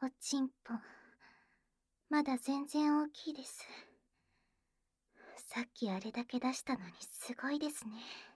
おちんぽ、まだ全然大きいです。さっきあれだけ出したのにすごいですね。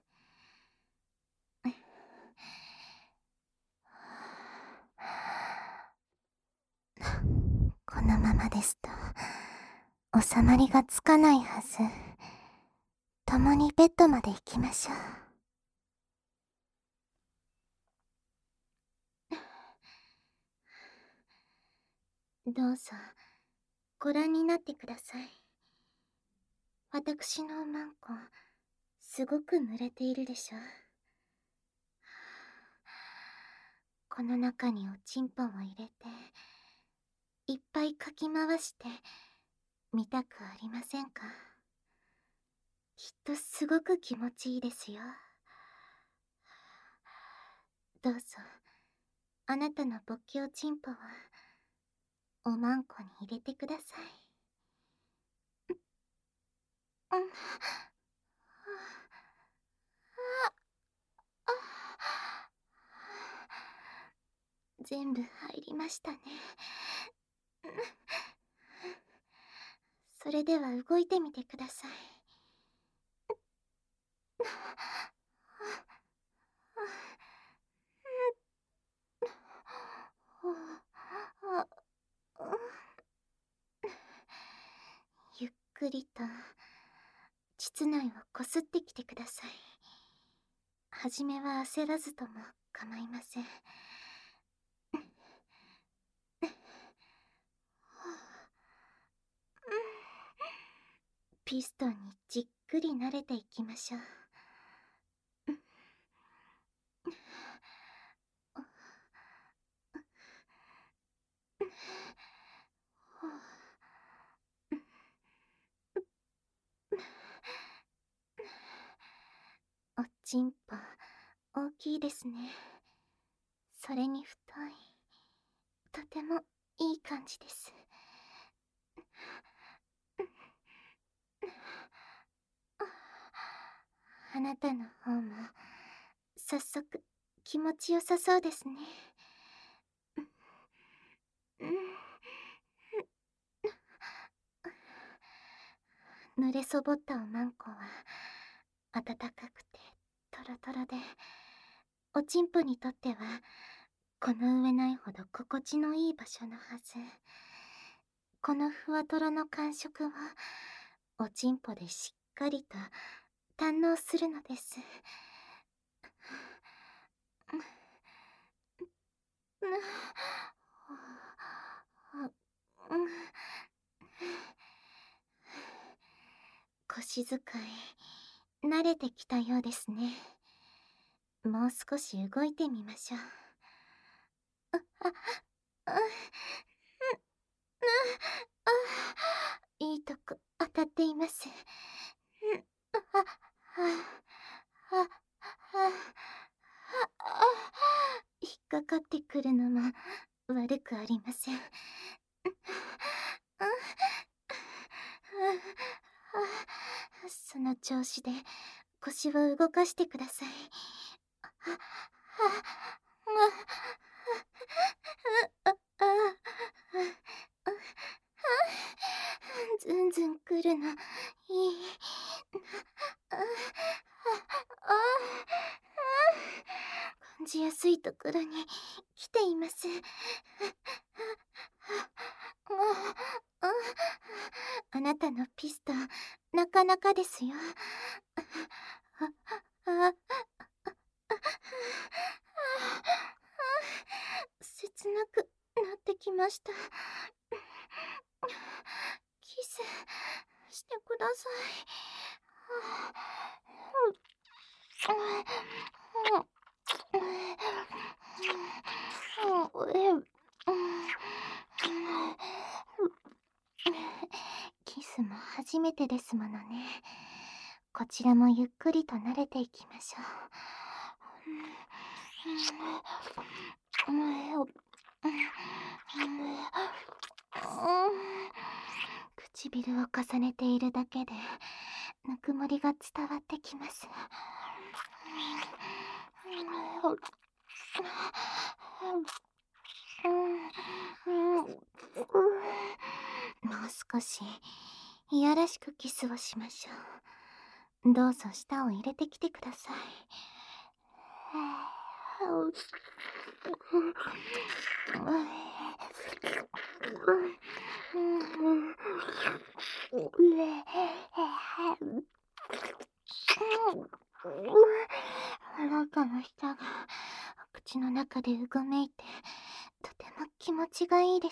このままですと収まりがつかないはず。共にベッドまで行きましょう。どうぞご覧になってください。私のおまんこ、すごく濡れているでしょ。この中におちんぽを入れていっぱいかき回して見たくありませんか？きっとすごく気持ちいいですよ。どうぞあなたの勃起おちんぽをおまんこに入れてください。全部入りましたね。それでは動いてみてください。ゆっくりと膣内をこすってきてください。はじめは焦らずとも構いません。ピストンにじっくり慣れていきましょう。おちんぽ大きいですね。それに太い。とてもいい感じです。あなたの方も早速気持ちよさそうですね。濡れそぼったおまんこは温かくてトロトロで、おちんぽにとってはこの上ないほど心地のいい場所のはず。このふわとろの感触をおちんぽでしっかりと堪能するのです。腰使い慣れてきたようですね。もう少し動いてみましょう。いいとこ当たっています。引っかかってくるのも悪くありません。その調子で腰を動かしてください。ずんずんくるのいい。感じやすいところに来ています。あなたのピストンなかなかですよ。切なくなってきました。キスしてください。キスも初めてですものね。こちらもゆっくりと慣れていきましょう。唇を重ねているだけでぬくもりが伝わってきます。 もう少しいやらしくキスをしましょう。どうぞ舌を入れてきてください。あなたの舌がお口の中でうごめいて、とても気持ちがいいです。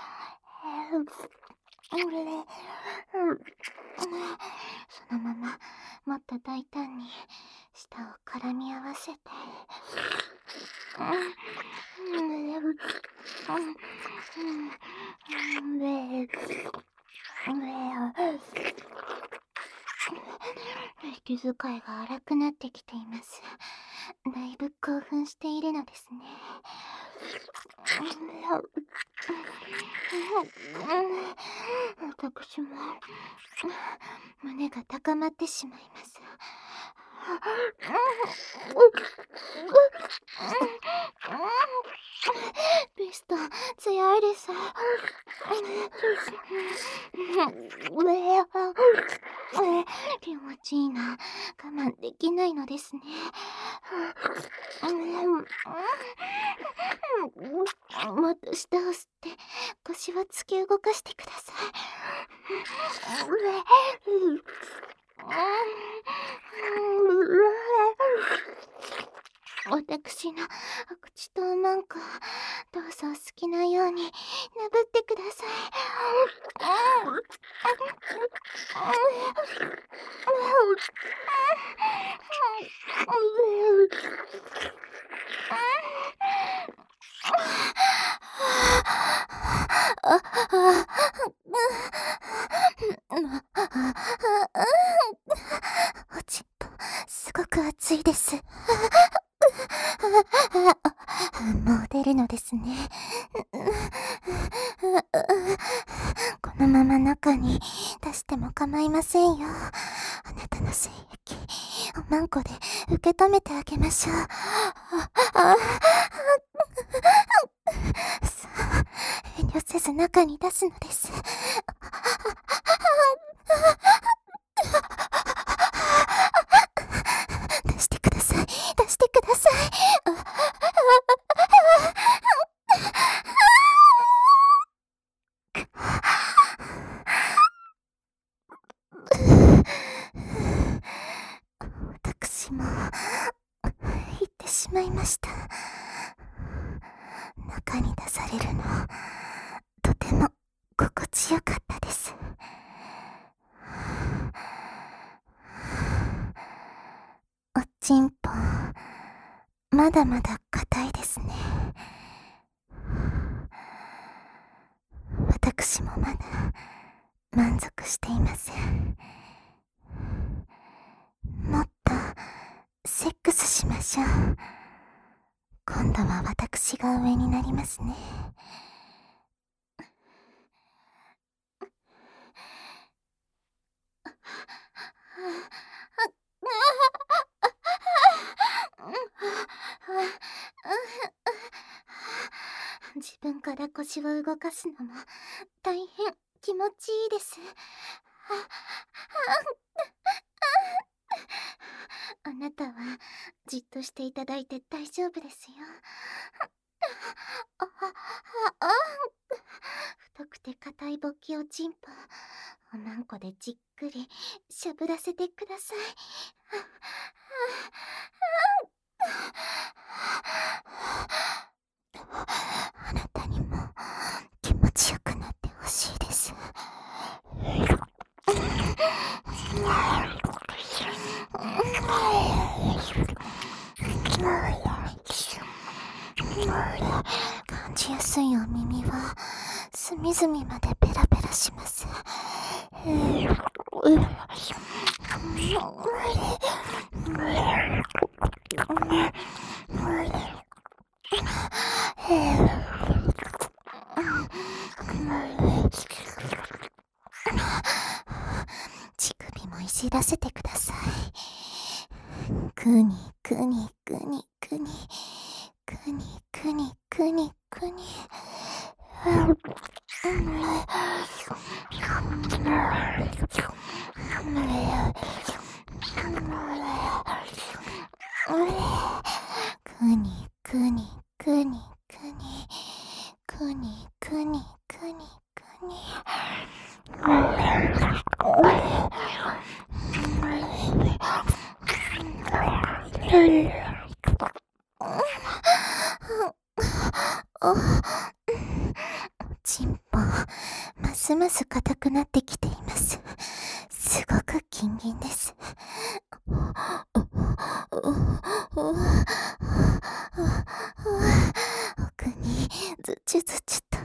そのままもっと大胆に舌を絡み合わせて、息遣いが荒くなってきています。だいぶ興奮しているのですね。私も胸が高まってしまいます。ベスト強いです。気持ちいいな。我慢できないのですね。もっと舌を吸って腰は突き動かしてください。私のお口とおまんこ、どうぞお好きなようになぶってください。おちんぽ、すごく熱いです。もう出るのですね。このまま中に出しても構いませんよ。あなたの精液、おまんこで受け止めてあげましょう。さあ、遠慮せず中に出すのです。出してください。出してください。私も言ってしまいました。中に出されるの、とても心地よかったです。おちんぽ、まだまだ硬いですね。私もまだ満足していません。もっとセックスしましょう。今度は私が上になりますね。自分から腰を動かすのも大変気持ちいいです。あなたはじっとしていただいて大丈夫ですよ。太くて硬い勃起おちんぽ、おまんこでじっくりしゃぶらせてください。あなたにも気持ちよくなってほしいです。感じやすいお耳は隅々までペラペラします。乳首もいじらせてください。くにくにくにくにくにくにくにくに。 にくにくにくにくにくにくにくにおちんぽ、ますます硬くなってきています。すごく金銀です。奥にずちゅずちゅと。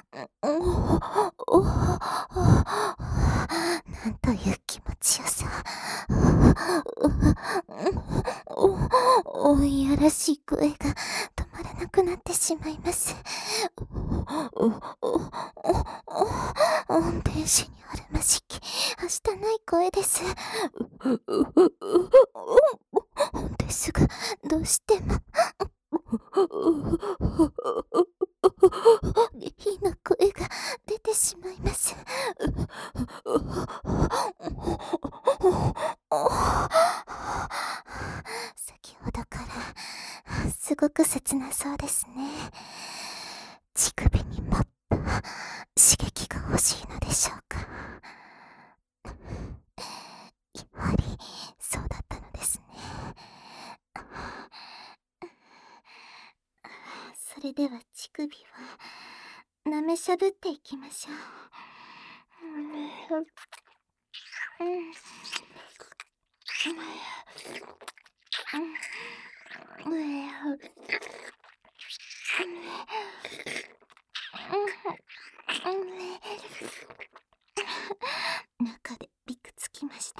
なんという気持ちよさ。いやらしい声が止まらなくなってしまいます。天使にあるまじき、はしたない声です。ですが、どうしても、下品な声が出てしまいます。先ほどからすごく切なそうですね。乳首にもっと刺激が欲しいのでしょうか。やはりそうだったのですね。それでは乳首を舐めしゃぶっていきましょう。中でびくつきました。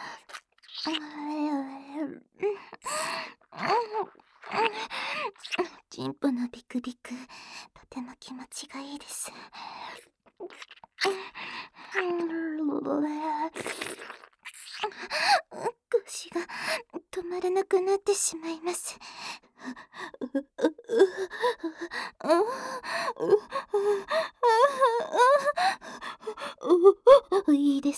チンポのビクビク、とても気持ちがいいです。腰が止まらなくなってしまいます。いいです。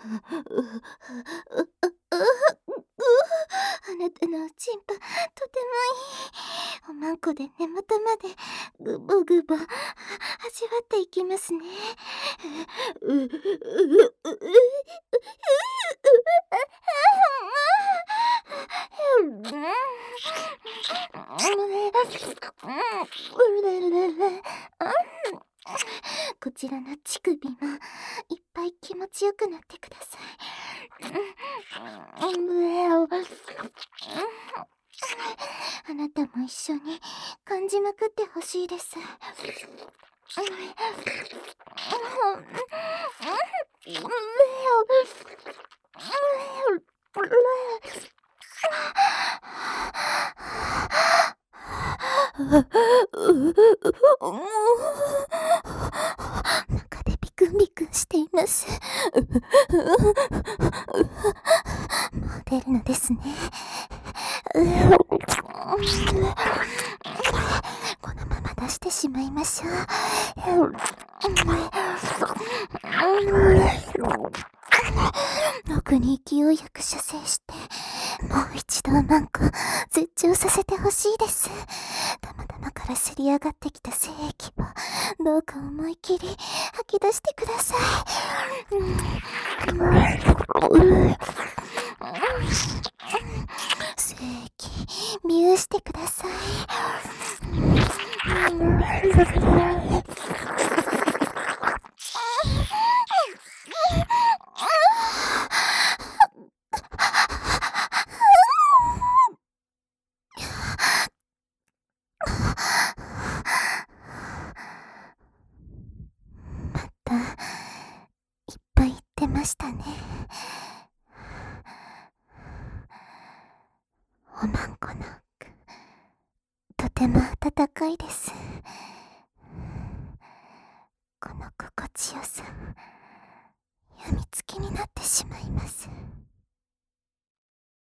あなたのおちんぽ、とてもいい。おまんこで根元までぐぼぐぼ味わっていきますね。こちらの乳首もいっぱい気持ちよくなってください。あなたも一緒に感じまくってほしいです。中でビクンビクンしています。もう出るのですね。このまま出してしまいましょう。奥に勢いよく射精して、もう一度マンコ絶頂させてほしいです。玉々からせり上がってきた精液をどうか思い切り吐き出してください。精液ビューしてください。またいっぱい言ってましたね。おまんこの奥、とても温かいです。